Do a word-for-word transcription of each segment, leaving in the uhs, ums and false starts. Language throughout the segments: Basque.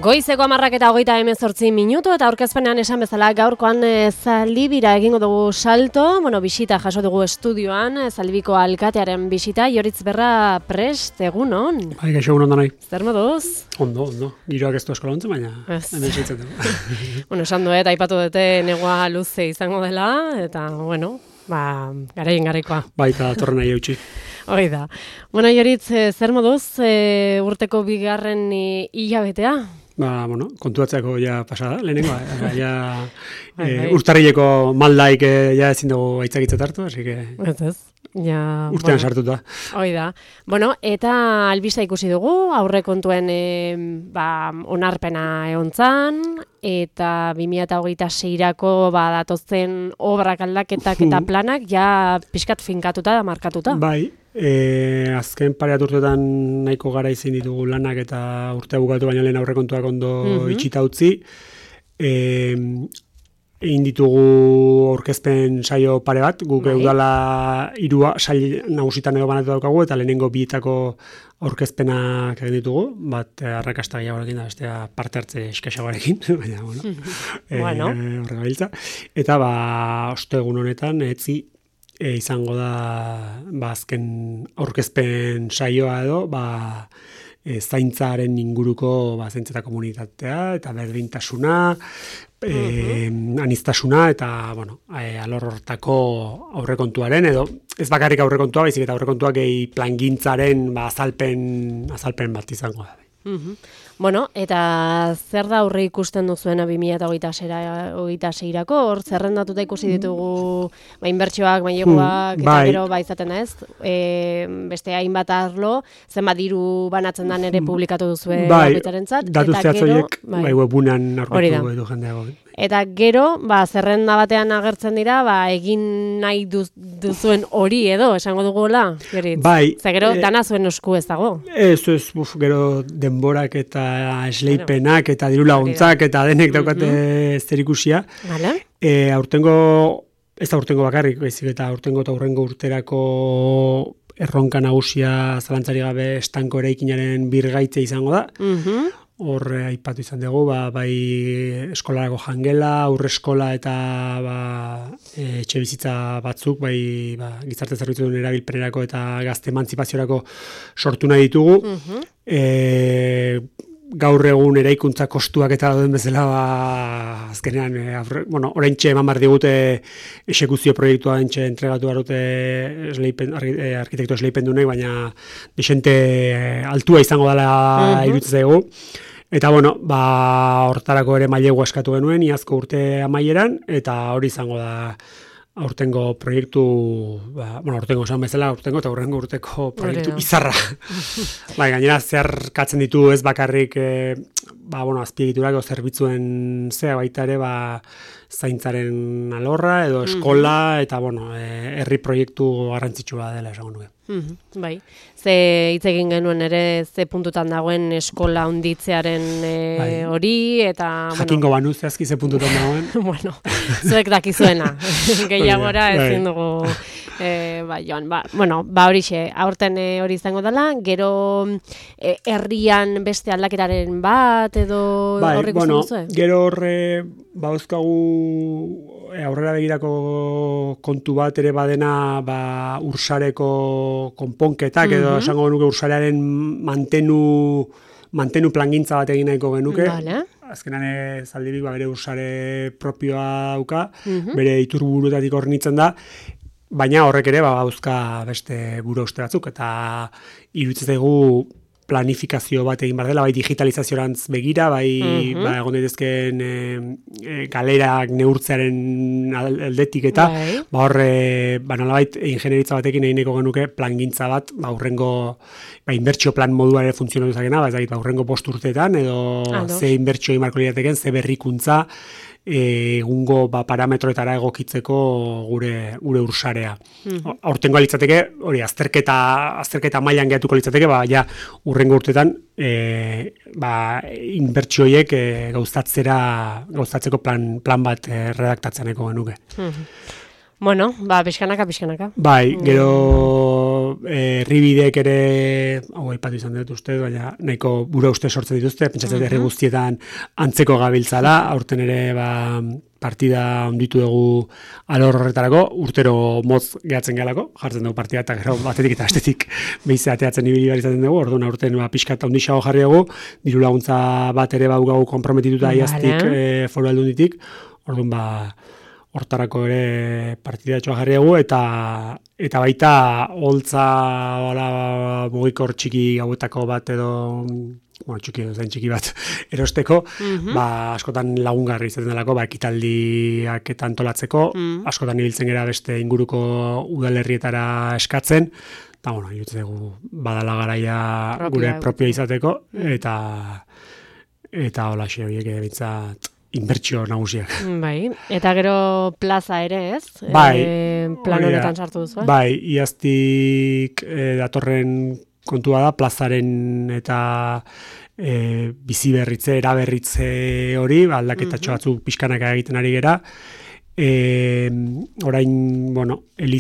Goizeko hamarrak eta hogeita hemezortzi minutu eta aurkezpenean esan bezala gaurkoan e, Zaldibira egingo dugu salto, bueno, bisita jaso dugu estudioan, e, Zaldibiko alkatearen bisita, Joritz Berra prest, egunon? Bai, gaixo egunon da nahi. Zer moduz? Ondo, ondo. Giroak ez du eskola ontzen, baina hemen seitzen dugu. Bueno, esan duet, aipatu dute negua luze izango dela, eta, bueno, ba, garaien garaikoa. Bai, eta torren nahi eutxi. Hoi da. Bueno, Joritz, e, zer moduz e, urteko bigarren e, hilabetea? Ba, bueno, kontuatzeko ja pasada, lehenengoa, ja e, urtarrileko maldaik e, ja ezin dugu aitzakitzat hartu, así que ez ez, ja, urtean bueno, sartuta. Hoi da. Bueno, eta albista ikusi dugu, aurre kontuen e, ba, onarpena egontzan, eta bi mila hogeita seirako ba, datozen obrak aldaketak eta planak ja pixkat finkatuta da markatuta. Bai. E, azken pareat urteetan nahiko gara izin ditugu lanak eta urtea bukatu baino lehen aurrekontuak ondo mm-hmm. itxita utzi. E, egin ditugu aurkezpen saio pare bat, guk bai. Udala hiru sail nagusitan edo banatu daukagu eta lehenengo bietako aurkezpenak egin ditugu, bat arrakasta gehiagorekin da, bestea parte hartze eskaxagoarekin, baina, bueno, e, bueno. horrega biltza. Eta, ba, ostegun honetan, etzi, E, izango da ba, azken aurkezpen saioa edo ba, e, zaintzaren inguruko ba, zaintzeta komunitatea eta berdintasuna, e, uh-huh. aniztasuna eta bueno, e, alor hortako aurrekontuaren edo ez bakarrik aurrekontua, baizik eta aurrekontuak gehi plangintzaren ba, azalpen, azalpen bat izango da. Uh-huh. Bueno, eta zer da aurre ikusten duzuena bi mila hogeita seirako, hor zerrendatuta ikusi ditugu ba, inbertsioak, maileguak, eta bai. gero ba izaten ez, e, beste hainbat arlo, zenbat diru banatzen dan ere publikatu duzue bai, bakoitzarentzat, datu eta gero, bai, bai webunean aurkitu edo jendeago. Eta gero, ba, zerrenda batean agertzen dira, ba, egin nahi duz, duzuen hori edo, esango dugula, Joritz. Bai. Zer gero, e, dana zuen osku ez dago. Ez, ez, buf, gero denborak eta esleipenak eta diru laguntzak eta denek daukate uh-huh. zerikusia. Vale. E, aurtengo, ez da aurtengo bakarrik, baizik eta aurtengo eta aurrengo urterako erronka nagusia zalantzari gabe estanko eraikinaren birgaitze izango da. Mhm. Hor aipatu izan dugu, ba, bai eskolarako jangela, aurreskola eta ba, e, etxe bizitza batzuk, bai ba, gizarte zerbitzuen erabilpenerako eta gazte emantzipaziorako sortu nahi ditugu. Uh-huh. E, gaur egun eraikuntza kostuak eta dauden bezala, ba, azkenean, e, afre, bueno, oraintxe eman behar digute esekuzio proiektua entxe entregatu barute esleipen, arkitekto esleipen dunek, baina desente altua izango dela uh-huh. iruditzen zaigu. Eta, bueno, ba, hortarako ere mailegu eskatu genuen, iazko urte amaieran, eta hori izango da aurtengo proiektu, ba, bueno, aurtengo esan bezala, aurtengo eta aurrengo urteko proiektu Oreo. Izarra. Bai, gainera, zeharkatzen ditu ez bakarrik, e, ba, bueno, azpiegiturak o zerbitzuen zea baita ere, ba, zaintzaren alorra edo eskola, mm-hmm. eta, bueno, e, herri proiektu garrantzitsua dela esango nuke. Mm-hmm. Bai. Ze hitz egin genuen ere ze puntutan dagoen eskola handitzearen e, bai. Hori eta jakingo bueno, banu zehazki ze puntutan dagoen. Bueno, zuek dakizuena. Gehiagora ezin dugu e, ba, joan, ba, bueno, ba horixe, aurten e, hori izango dela, gero e, herrian beste aldaketaren bat edo bai, horrek bueno, duzu? Gero horre bauzkagu aurrera begirako kontu bat ere badena ba, ursareko konponketak edo mm-hmm. esango genuke ursarearen mantenu, mantenu plangintza bat egin nahiko genuke. Vale. Azkenan Zaldibik ba, bere ursare propioa dauka, mm-hmm. bere iturburuetatik hornitzen da, baina horrek ere ba, bauzka beste buru uste batzuk, eta iruditzen zaigu planifikazio bat egin behar dela, bai digitalizaziorantz begira, bai mm-hmm. ba, egon daitezkeen e, e, galerak neurtzearen aldetik eta bai. ba horre, ba nolabait ingenieritza batekin egineko genuke plangintza bat, ba urrengo ba inbertsio plan modua ere funtzionatu zakena, ba ez dakit, ba urrengo bost urteetan edo Ado. Ze inbertsio imarko lirateken, ze berrikuntza egungo ba, parametroetara egokitzeko gure gure ursarea. Mm-hmm. Aurtengo litzateke, hori azterketa azterketa mailan gehatuko litzateke, ba ja urrengo urtetan e, ba inbertsio horiek e, gauzatzera gauzatzeko plan plan bat e, redaktatzeneko genuke. Mm-hmm. Bueno, ba, pixkanaka, pixkanaka. Bai, gero herribideek ere, hau aipatu izan dut uste, baina nahiko bura uste sortzen dituzte, pentsatzen herri guztietan antzeko gabiltzala, aurten ere ba, partida onditu dugu alor horretarako, urtero motz gehatzen gehalako, jartzen dugu partida eta gero batetik eta estetik behize ateatzen ibili behar izaten dugu, orduan aurten ba, pixka eta ondixago jarri dugu, diru laguntza bat ere baugagu komprometituta iaztik e, foru aldunditik, orduan ba, hortarako ere partidatxoa jarri dugu, eta eta baita holtza mugikor txiki gauetako bat edo bueno, txiki zain txiki bat erosteko, mm-hmm. ba, askotan lagungarri izaten delako, ba, ekitaldiak eta antolatzeko, mm. askotan ibiltzen gara beste inguruko udalerrietara eskatzen, eta, bueno, irutzen dugu badala garaia propia, gure propio izateko, mm. eta eta hola xe horiek edo bintzat inbertsio nagusiak. Bai, eta gero plaza ere, ez? Bai. E, plan honetan sartu duzu, eh? Bai, iaztik e, datorren kontua da, plazaren eta e, bizi berritze, eraberritze hori, aldaketatxo batzuk pixkanaka egiten ari gera. E, orain, bueno,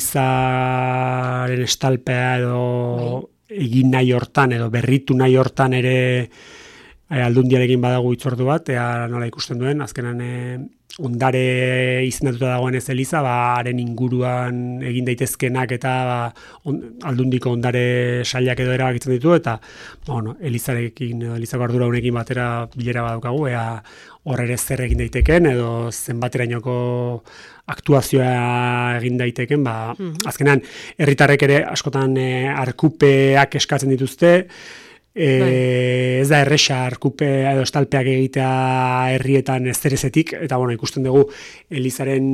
Elizaren estalpea edo bai. egin nahi hortan, edo berritu nahi hortan ere e, aldundiarekin badago hitzordu bat, ea nola ikusten duen, azkenan e, ondare izendatuta dagoen ez Eliza, ba, haren inguruan egin daitezkenak eta ba, on, aldundiko ondare sailak edo erabakitzen ditu, eta ba, bueno, Elizarekin, Elizako ardura honekin batera bilera badaukagu, ea hor ere zer egin daiteken, edo zenbaterainoko aktuazioa egin daiteken, ba, mm-hmm. azkenan, herritarrek ere askotan e, arkupeak eskatzen dituzte, E, ez da erresa arkupe edo estalpeak egitea herrietan ezerezetik, eta bueno, ikusten dugu Elizaren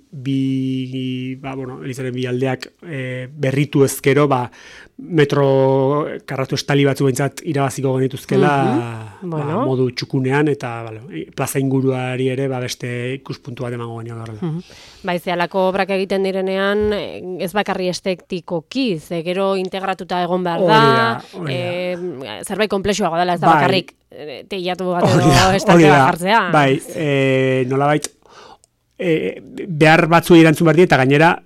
bi, ba, bueno, Elizaren bi aldeak e, berritu ezkero, ba, metro karratu estali batzu behintzat irabaziko genituzkela mm-hmm. ba, bueno. modu txukunean, eta bale, plaza inguruari ere ba, beste ikuspuntu bat emango genio horrela. Mm-hmm. Bai, zehalako obrak egiten direnean, ez bakarri estetikoki, ze gero integratuta egon behar da, hori da, e, zerbait komplexuago dela, ez da bai. bakarrik teilatu bat edo estatua jartzea. Bai, e, nolabait, e, behar batzu erantzun behar di, eta gainera,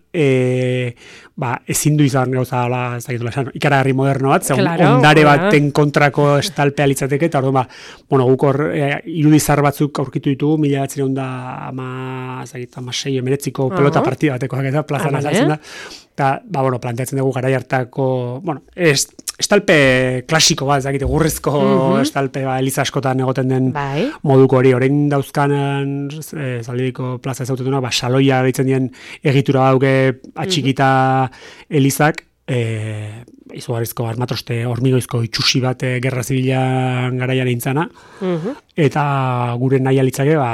e, ba, ezin du izan gauza dela, ez dakitula esan, ikaragarri moderno bat, zegoen claro, ondare baten kontrako estalpea litzateke, eta orduan, ba, bueno, guk hor, e, irudizar batzuk aurkitu ditugu, mila batzen da ama, ez dakit, ama sei emeretziko pelota uh-huh. partida batekoak eta plazan azaltzen da, eta, ba, bueno, planteatzen dugu garai hartako, bueno, ez, estalpe klasiko bat, ez dakit, gurrizko uh-huh. estalpe, ba, Eliza askotan egoten den bai. moduko hori, orain dauzkanan, e, Zaldibiko plaza ezautetuna, ba, saloia ditzen dien egitura dauke atxikita Elizak, e, izugarrizko armatroste hormigoizko itxusi bat e, gerra zibilan garaian eintzana, uh-huh. eta gure nahi alitzake ba,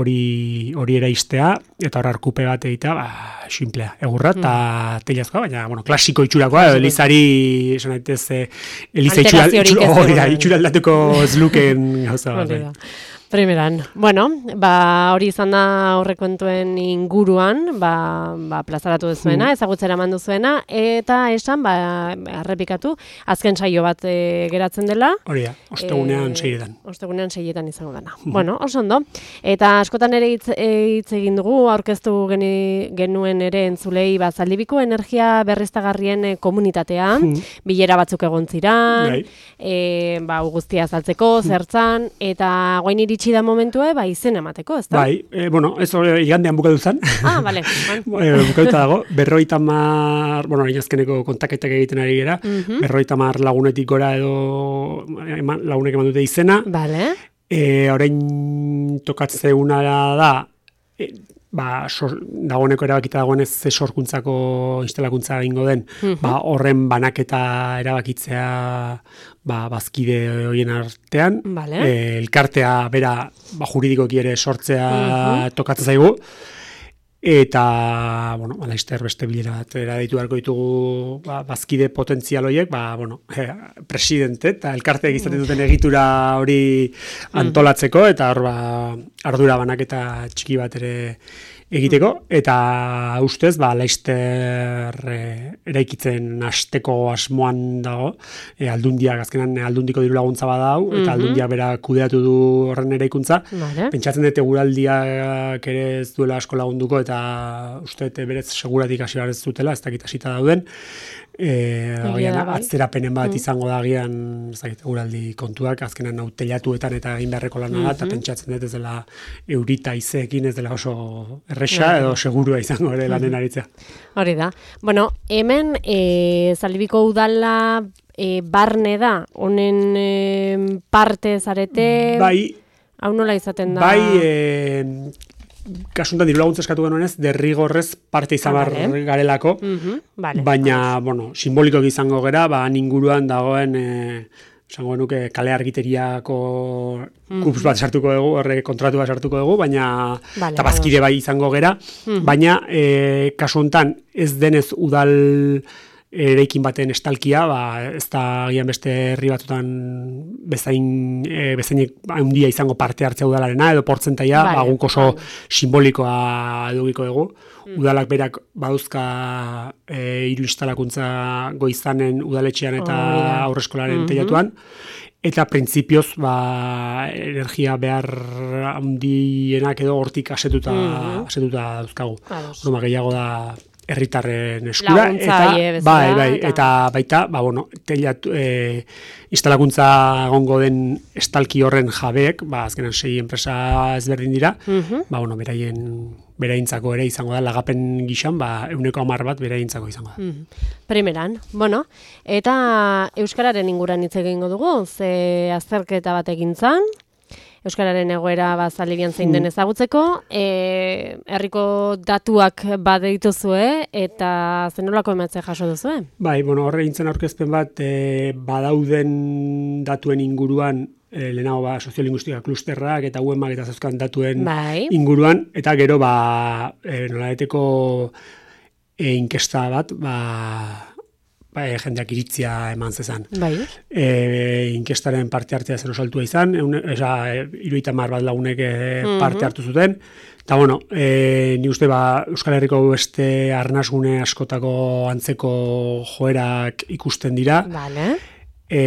hori hori ere iztea, eta hor arkupe bat egitea, ba, simplea, egurra eta uh-huh. teilazkoa, baina, bueno, klasiko itxurakoa, uh-huh. Elizari, esan daitez, e, Eliza itxura, itxura aldatuko zluken gauza bat. Primeran. Bueno, ba, hori izan da aurrekontuen inguruan, ba, ba plazaratu duzuena, ezagutzera eman duzuena, eta esan, ba, errepikatu, azken saio bat e, geratzen dela. Hori da, ostegunean e, seietan. Ostegunean seietan izango dena. Mm. Bueno, oso ondo. Eta askotan ere hitz, hitz egin dugu, aurkeztu geni, genuen ere entzulei, ba, Zaldibiko energia berriztagarrien komunitatea, mm. bilera batzuk egon ziran, e, ba, guztia azaltzeko, zertzan, eta guain iritsi da momentua, ba, izen emateko, ez da? Bai, e, bueno, ez hori igandean bukatu zen. Ah, bale. e, bukatuta dago, berroita mar, bueno, inazkeneko kontaketak egiten ari gera, uh-huh. berroita mar lagunetik gora edo eman, lagunek eman dute izena. Bale. E, orain tokatzeuna da, e, ba, sor, dagoeneko erabakita dagoenez ze sorkuntzako instalakuntza egingo den, uh-huh. ba, horren banaketa erabakitzea ba, bazkide horien artean, vale. e, elkartea bera ba, juridikoki ere sortzea uh-huh. tokatzen zaigu, eta, bueno, laizter beste bilera bat eraditu beharko ditugu ba, bazkide potentzial horiek, ba, bueno, e, presidente eta elkarteak izaten duten egitura hori antolatzeko, eta hor ba, ardura banaketa txiki bat ere egiteko, eta ustez, ba, Laister e, eraikitzen hasteko asmoan dago, e, aldundiak, azkenan aldundiko diru laguntza badau, eta aldundiak bera kudeatu du horren eraikuntza. Vale. Pentsatzen dut eguraldiak ere ez duela asko lagunduko, eta uste dut berez seguratik hasi behar ez dutela, ez dakit hasita dauden. E, agian, atzerapenen bat izango da agian eguraldi kontuak, azkenan hau telatuetan eta egin beharreko lana da, eta pentsatzen dut ez dela eurita izeekin ez dela oso erresa edo segurua izango ere lanen aritzea. Hori da. Bueno, hemen e, Zaldibiko udala e, barne da, honen e, parte zarete, bai, hau nola izaten da? Bai, e, kasuntan diru laguntza eskatu genuenez, derrigorrez parte izan behar vale. garelako, uh-huh. vale. baina, vale. bueno, simboliko izango gera, ba, inguruan dagoen, e, esango nuke, kale argiteriako uh-huh. kups bat sartuko dugu, horre kontratu bat sartuko dugu, baina, vale, eta bazkide bai izango gera, uh-huh. baina, e, kasu hontan ez denez udal eraikin baten estalkia, ba, ez da gian beste herri batutan bezain, e, bezainek handia izango parte hartzea udalarena, edo portzentaia, vale, ba, guk oso vale. simbolikoa edukiko dugu. Mm. Udalak berak baduzka e, hiru instalakuntza goizanen udaletxean eta oh, aurreskolaren mm-hmm. teilatuan, eta printzipioz ba, energia behar handienak edo hortik asetuta, mm-hmm. asetuta dauzkagu. Horma gehiago da herritarren eskura, eta, bezala, bai, bai, eta... eta baita, ba, bueno, teilatu, e, instalakuntza egongo den estalki horren jabeek, ba, azkenan sei enpresa ezberdin dira, uh-huh. ba, bueno, beraien, beraintzako ere izango da, lagapen gixan, ba, euneko hamar bat beraintzako izango da. Uh-huh. Primeran, bueno, eta euskararen inguran hitz egingo dugu, ze azterketa bat egin zan, euskararen egoera ba, Zaldibian zein den ezagutzeko, e, herriko datuak badeituzue eta zenolako ematze jaso duzue? Bai, bueno, horre gintzen aurkezpen bat, e, badauden datuen inguruan, e, lehenago ba, soziolinguistika klusterrak eta U E M ak eta zeuzkan datuen bai. inguruan, eta gero ba, e, nolaeteko e, inkesta bat, ba, ba, e, jendeak iritzia eman zezan. Bai. E, inkestaren parte hartzea zer osaltua izan, eza, e, iruita mar bat lagunek e, mm-hmm. parte hartu zuten, eta bueno, e, ni uste ba, Euskal Herriko beste arnasgune askotako antzeko joerak ikusten dira. Vale. E,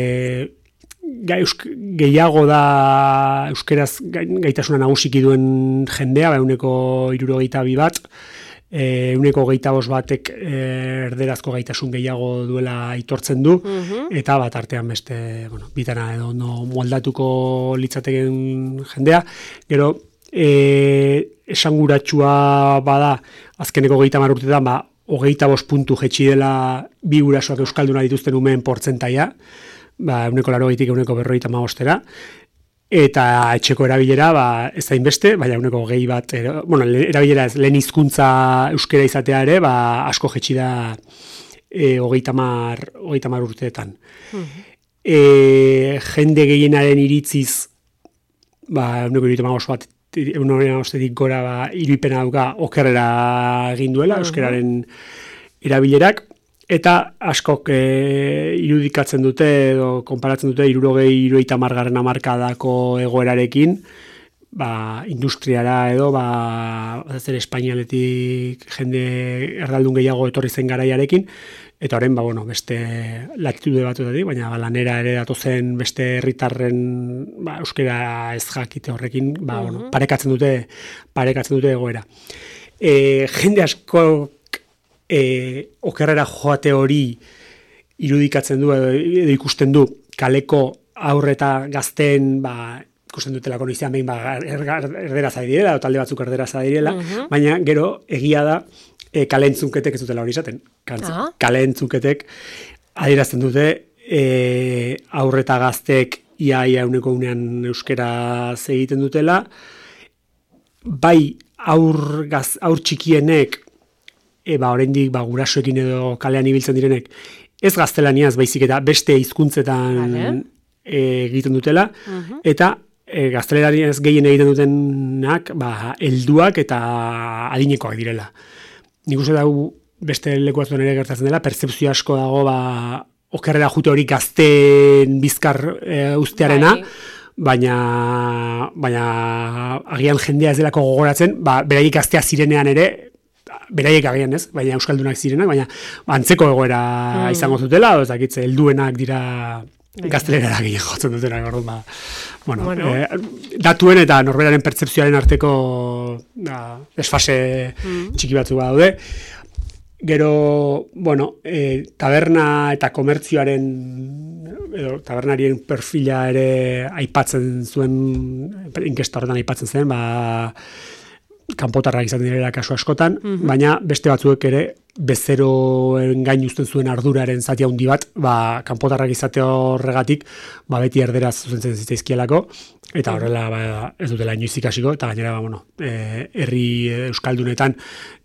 Ga, eusk, gehiago da euskeraz gaitasuna nagusiki duen jendea, ba, euneko hirurogeita bi bat, e, euneko geita bost batek e, erderazko gaitasun gehiago duela aitortzen du, uh-huh. eta bat artean beste, bueno, bitana edo no moldatuko litzateken jendea. Gero, e, esanguratsua bada, azkeneko geita mar urtetan, ba, hogeita bost puntu jetxi dela bi gurasoak euskalduna dituzten umeen portzentaia, ba, euneko larogeitik euneko berrogeita hamabostera, eta etxeko erabilera ba, ez da inbeste, baina euneko gehi bat, er, bueno, erabilera ez, lehen hizkuntza euskera izatea ere, ba, asko jetxi da e, hogeita hamar urteetan. Mm-hmm. E, jende gehienaren iritziz, ba, euneko hirurogeita hamabost bat, euneko ostetik gora ba, iruipena dauka okerrera egin duela, mm-hmm. euskeraren erabilerak, eta askok e, irudikatzen dute edo konparatzen dute hirurogei hirurogeita hamargarren hamarkadako egoerarekin, ba, industriara edo ba, zer espainialetik jende erdaldun gehiago etorri zen garaiarekin, eta orain ba, bueno, beste latitude batuetatik, baina ba, lanera ere datozen beste herritarren ba, euskera ez jakite horrekin, ba, uh-huh. bueno, parekatzen dute parekatzen dute egoera. E, jende asko E, okerrera joate hori irudikatzen du edo, edo ikusten du kaleko aurreta gazten ba, ikusten dutelako noizean behin ba, erderaz adirela, o talde batzuk erderaz adirela, uh-huh. baina gero egia da e, kale entzunketek ez dutela hori izaten. Uh-huh. Kale entzunketek adierazten dute e, aurreta gaztek iaia euneko unean euskera egiten dutela, bai aur, gaz, aur txikienek E, ba, oraindik ba, gurasoekin edo kalean ibiltzen direnek, ez gaztelaniaz baizik eta beste hizkuntzetan vale. e, egiten dutela, uh-huh. eta e, gaztelaniaz gehien egiten dutenak ba, helduak eta adinekoak direla. Nik uste dago beste leku batzuan ere gertatzen dela, pertzepzio asko dago ba, okerrera jute hori gazten bizkar e, ustearena, bai. baina, baina agian jendea ez delako gogoratzen, ba, beraiek gaztea zirenean ere, beraiek agian ez, baina euskaldunak zirenak, baina antzeko egoera mm. izango zutela, ez dakitze, helduenak dira gaztelerara gehiago jotzen dutenak, orduan, ba, bueno, bueno. Eh, datuen eta norberaren pertzepzioaren arteko da, desfase mm. txiki batzuk badaude. Gero, bueno, e, taberna eta komertzioaren, edo tabernarien perfila ere aipatzen zuen, inkesta horretan aipatzen zen, ba, kanpotarrak izan direla kasu askotan, mm-hmm. baina beste batzuek ere bezeroen gain uzten zuen arduraren zati handi bat, ba, kanpotarrak izate horregatik, ba, beti erderaz zuzentzen zitzaizkielako, eta horrela ba, ez dutela inoiz ikasiko, eta gainera, ba, bueno, e, herri euskaldunetan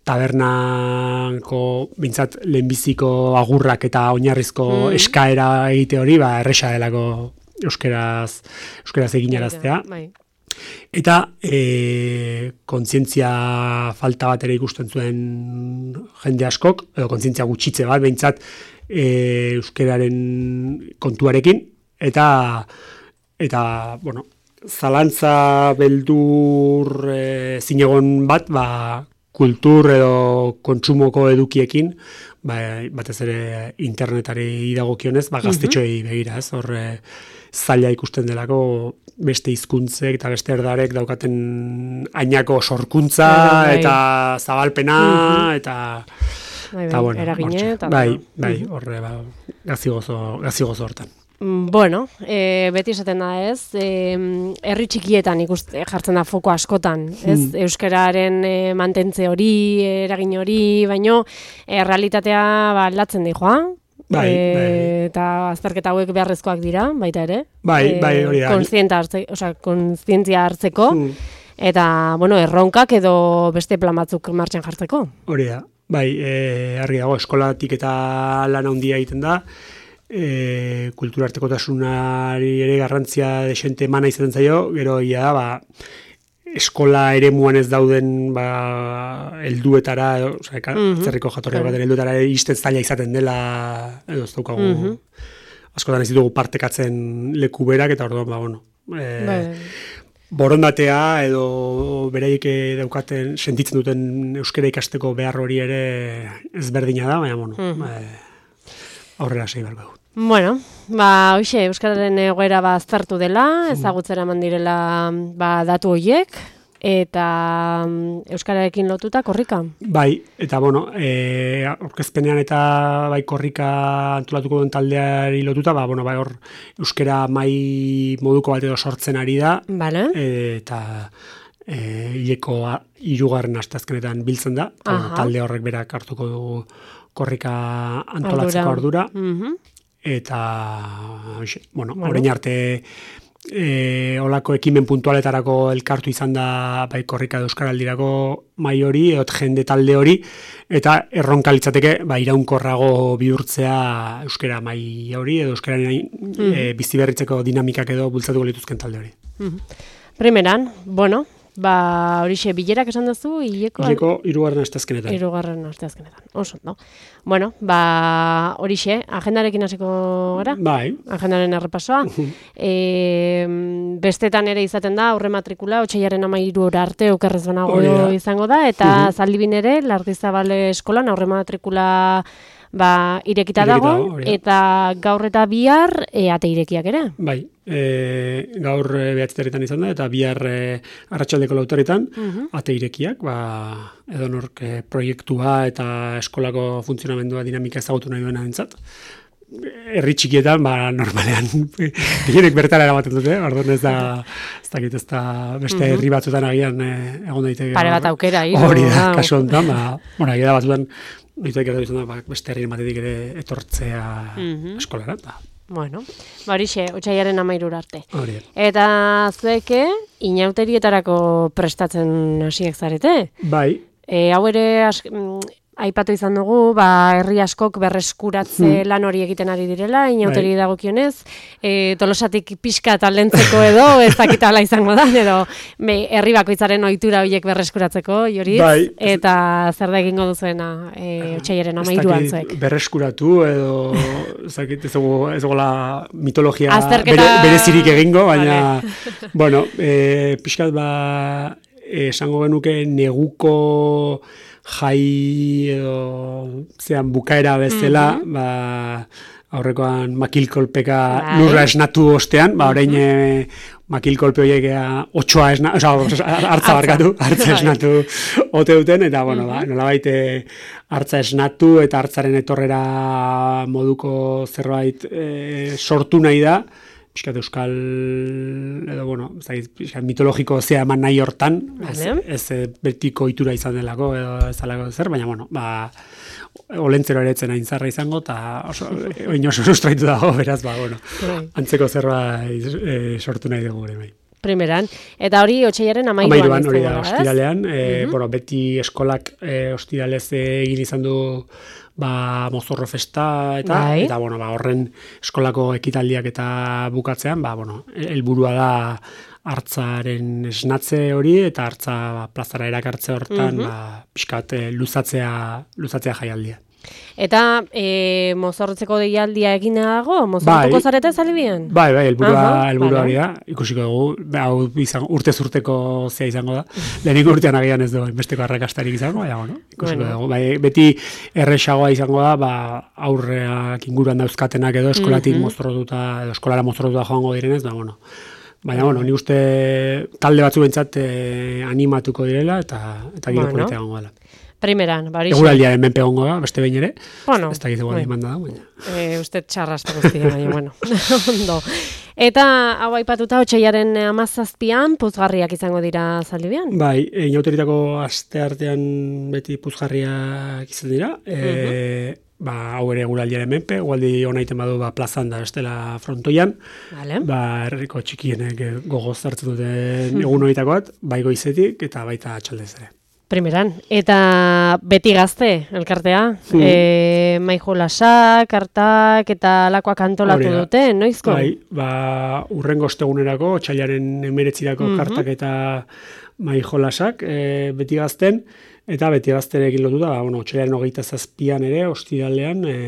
tabernako bintzat lehenbiziko agurrak eta oinarrizko mm. eskaera egite hori, ba, erresa delako euskeraz, euskeraz eginaraztea. Bai. Eta e, kontzientzia falta bat ere ikusten zuen jende askok, edo kontzientzia gutxitze bat, behintzat e, euskeraren kontuarekin, eta, eta bueno, zalantza beldur e, zinegon bat, ba, kultur edo kontsumoko edukiekin, ba, batez ere internetari dagokionez, ba, gaztetxoei begira, ez, hor zaila ikusten delako beste hizkuntzek eta beste erdarek daukaten ainako sorkuntza bai, eta zabalpena mm-hmm. eta bai, bai, bueno, eragine eta bai, bai, horre ba, gazigozo, gazigozo hortan. Bueno, e, beti esaten da ez, e, herri txikietan ikust, jartzen da foko askotan, ez, mm. euskararen e, mantentze hori, eragin hori, baino, e, realitatea ba, aldatzen di joa. Bai, e, bai. Eta azterketa hauek beharrezkoak dira, baita ere. Bai, e, bai, hori da. Hartze, osea, kontzientzia hartzeko, mm. eta, bueno, erronkak edo beste plan batzuk martxan jartzeko. Hori da. Bai, e, argi dago, eskolatik eta lan handia egiten da, e, kulturartekotasunari ere garrantzia desente emana izaten zaio, gero ia da, ba, eskola eremuan ez dauden ba, helduetara, osea, mm-hmm. zerriko jatorria bat helduetara iristen zaila izaten dela, edo ez daukagu, mm-hmm. askotan ez ditugu partekatzen leku berak, eta orduan, ba, bueno, e, bai. borondatea edo beraiek daukaten sentitzen duten euskara ikasteko behar hori ere ezberdina da, baina, bueno, mm-hmm. e, aurrera segi behar dugu. Bueno, ba, hoxe, euskararen egoera ba aztertu dela, ezagutzera eman direla ba, datu horiek, eta euskararekin lotuta korrika. Bai, eta bueno, e, aurkezpenean eta bai korrika antolatuko duen taldeari lotuta, ba, bueno, bai hor euskara mai moduko bat edo sortzen ari da, vale. e, eta e, hileko hirugarren asteazkenetan biltzen da, eta, bueno, talde horrek berak hartuko dugu korrika antolatzeko ardura. Mhm. Eta, bueno, bueno. orain arte e, olako ekimen puntualetarako elkartu izan da bai korrika euskaraldirako mai hori, eot jende talde hori, eta erronka litzateke ba, iraunkorrago bihurtzea euskara mai hori, edo euskararen mm-hmm. e, biziberritzeko dinamikak edo bultzatuko lituzken talde hori. Mm-hmm. Primeran, bueno, ba, horixe, bilerak esan duzu, hileko... Hileko, irugarren asteazkenetan. Irugarren asteazkenetan, oso, no? Bueno, ba, horixe, agendarekin hasiko gara? Bai. Agendaren errepasoa. e, bestetan ere izaten da, aurre matrikula, otsailaren amairu arte okerrez banago izango da, eta uh-huh. Zaldibin ere, Largizabale eskolan aurre matrikula... Ba, irekita dago, eta gaur eta bihar e, ate irekiak ere. Bai, e, gaur e, behatzeteretan izan da, eta bihar e, arratsaldeko lauteretan uh-huh. ate irekiak, ba, edo nork e, proiektua eta eskolako funtzionamendua dinamika ezagutu nahi duena entzat. Herri txikietan, ba, normalean, gehienek bertara eramaten dute, orduan ez da, ez dakit, ez da, beste uh-huh. herri batzutan agian e, egon daiteke. Pare bat aukera, hiru. Hori da, kasu honetan, ba, bueno, agian batzutan, Nitu ekeratu izan da, ba, beste herri ematetik ere etortzea mm-hmm. eskolara. Da. Bueno, ba horixe, otsailaren amairura arte. Hori. Eta zueke, inauterietarako prestatzen hasiek zarete? Bai. E, hau ere, as, aipatu izan dugu, ba, herri askok berreskuratze lan hori egiten ari direla, inauteri dagokionez, e, Tolosatik pixka talentzeko edo, ez dakitala izango da, edo me, herri bakoitzaren ohitura horiek berreskuratzeko, Joriz, bai, eta zer da egingo duzuena e, Otsaiaren hamairuan zuek. Berreskuratu edo, ez dakit, ez gola mitologia Azterketa... bere, berezirik egingo, baina, vale. bueno, e, pixkat ba, esango genuke neguko jai edo zean bukaera bezala, mm-hmm. ba, aurrekoan makilkolpeka bai. Lurra esnatu ostean, ba, orain mm-hmm. e, makilkolpe horiek otsoa esnatu, oza, hartza barkatu, hartza esnatu ote duten, eta, bueno, mm-hmm. ba, nolabait hartza esnatu eta hartzaren etorrera moduko zerbait e, sortu nahi da, pixkat euskal, edo, bueno, zait, pixkat mitologiko zea eman nahi hortan, ez, ez betiko ohitura izan delako, edo ez dalako zer, baina, bueno, ba, olentzero ere etzen aintzarra izango, eta oso, oin oso sustraitu dago, beraz, ba, bueno, antzeko zerbait e, sortu nahi dugu gure bai. Primeran, eta hori Otsaiaren hamairuan izango da, hori da, ostiralean, e, mm-hmm. bueno, beti eskolak e, ostiralez egin izan du ba, mozorro festa eta, bai. eta bueno, ba, horren eskolako ekitaldiak eta bukatzean, ba, bueno, helburua da hartzaren esnatze hori eta hartza ba, plazara erakartze hortan, mm-hmm. ba, pixkat e, luzatzea, luzatzea jaialdia. Eta e, mozorrotzeko deialdia egina dago? Mozorrotuko bai, zarete zalibian? Bai, bai, helburua helburua hori da. Ikusiko dugu, hau izango, urte zurteko zea izango da. Lehenengo urtean agian ez du besteko arrakastarik izango, baina, bueno, ikusiko bueno. dugu. Bai, beti erresagoa izango da, ba, aurreak inguruan dauzkatenak edo eskolatik mm-hmm. mozorrotuta, edo eskolara mozorrotuta joango direnez, da, bueno. Baina, bueno, ni uste talde batzu bentsat eh, animatuko direla eta eta giro bueno. politea gongo dela. Primeran, barixe. Eguraldiaren menpe gongo da, beste behin ere. Bueno. Ez da gizu gara imanda da, baina. E, uste txarrastu guztia, baina, bueno. Ondo. Eta, hau aipatuta, Otsaiaren hamazazpian, puzgarriak izango dira zaldibian? Bai, e, inauteritako aste artean beti puzgarriak izan dira. E, uh-huh. Ba, hau ere eguraldiaren menpe, gualdi hona iten badu ba, plazan da bestela frontoian. Vale. Ba, herriko txikienek gogoz hartzen duten egun horietako bat, bai goizetik eta baita atxaldez ere. Primeran, eta beti gazte, elkartea, mm. e, maijo lasak, kartak, eta lakoak antolatu dute, noizko? Bai, ba, urrengo ostegunerako, Otsailaren emeretzirako mm-hmm. kartak eta maijo lasak, e, beti gazten, eta beti gazterekin lotu da, ba, bueno, Otsailaren hogeita zazpian ere, ostiralean, e,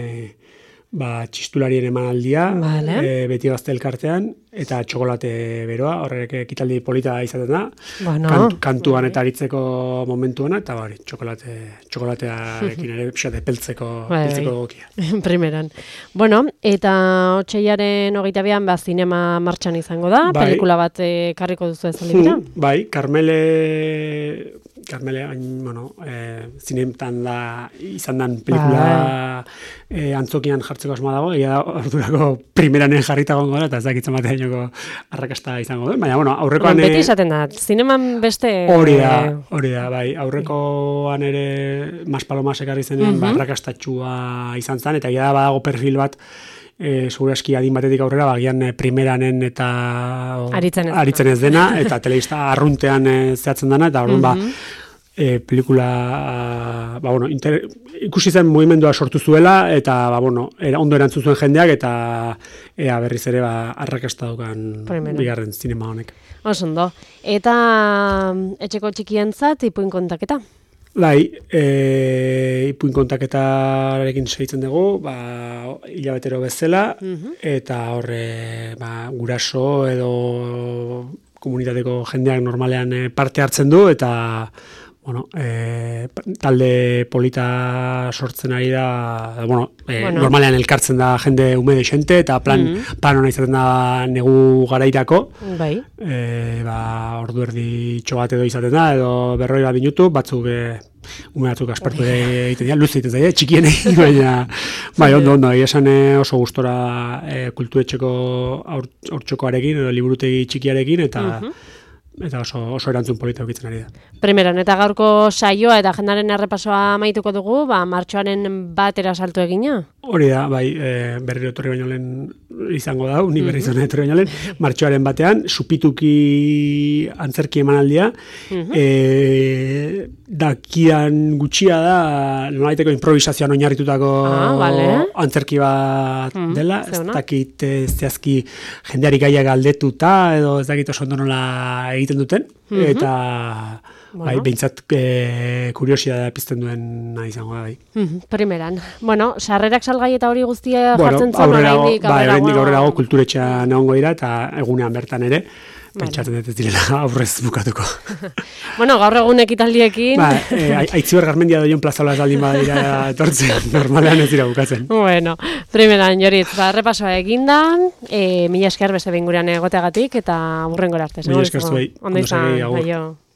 ba, txistularien emanaldia, vale. e, beti gazte elkartean, eta txokolate beroa, horrek ekitaldi polita izaten da, bueno, Kant, kantuan eta aritzeko momentuana, eta bari, txokolate, txokolatearekin ere pixate peltzeko, peltzeko gokia. Primeran. Bueno, eta Otsaiaren hogeita bian, ba, zinema martxan izango da, bai. Pelikula bat e, karriko duzu ez alibira? Hmm, bai, Karmele... Karmele, bueno, e, zinemetan da izan dan pelikula e, antzokian jartzeko asmoa dago, egia da ordurako primeranen jarrita gongo da, eta ez dakitzen batean joko arrakasta izango da, baina, bueno, aurrekoan... Bueno, beti izaten da, zineman beste... Hori da, hori da, bai, aurrekoan ere Mas Palomas ekarri zenean, uh-huh. ba, arrakastatxua izan zen, eta egia da badago perfil bat, E, seguraski adin batetik aurrera, bagian e, primeranen eta o, aritzen, ez aritzen ez dena, eta telebista arruntean e, zehatzen dena, eta orduan mm-hmm. ba, e, pelikula, ba, bueno, inter, ikusi zen mugimendua sortu zuela, eta ba, bueno, era, ondo erantzun zuen jendeak, eta ea berriz ere ba, arrakasta dukan bigarren zinema honek. Osondo. Eta etxeko txikientzat, ipuin kontaketa? Bai, e, ipuin kontaketarekin segitzen dugu, ba, hilabetero bezala, uh-huh. eta horre ba, guraso edo komunitateko jendeak normalean parte hartzen du, eta bueno, e, talde polita sortzen ari da, bueno, e, bueno. normalean elkartzen da jende ume de xente, eta plan, mm-hmm. plan hona izaten da negu garairako. Bai. E, ba, ordu erdi txogat edo izaten da, edo berroi bat minutu, batzuk e, ume batzuk aspertu egiten dira, luz egiten zaila, txikienei, baina, bai, ondo, ondo, esan oso gustora e, kulturetxeko aurtxokoarekin, edo liburutegi txikiarekin, eta mm-hmm. eta oso, oso erantzun polita ukitzen ari da. Primeran, eta gaurko saioa eta agendaren errepasoa amaituko dugu, ba, martxoaren batera salto egina? Hori da, bai, e, berriro etorri baino lehen izango da, ni berri izan etorri baino lehen, martxoaren batean, supituki antzerki emanaldia, uh-huh. e, dakian gutxia da, nolaiteko improvisazioan oinarritutako ah, vale. antzerki bat uh-huh. dela, ez dakit ez zehazki jendeari gaia galdetuta, edo ez dakit oso ondo nola egiten duten, uh-huh. eta bueno. bai, behintzat e, kuriosidadea pizten duena izango da, bai. Uh-huh. Primeran. Bueno, sarrerak salgai eta hori guztia bueno, jartzen zuen oraindik bai, oraindik aurrerago kulturetxean egongo dira eta egunean bertan ere. Pentsatzen dut ez direla aurrez bukatuko. Bueno, gaur egun ekitaldiekin... Ba, e, Aitziber Garmendia doion plazola esaldin badira etortzen, normalean ez dira bukatzen. Bueno, primeran, Joritz, ba, repasoa egindan, e, mila esker beste bengurean egoteagatik, eta burrengora arte. Mila esker zuei. Ondo izan, aio.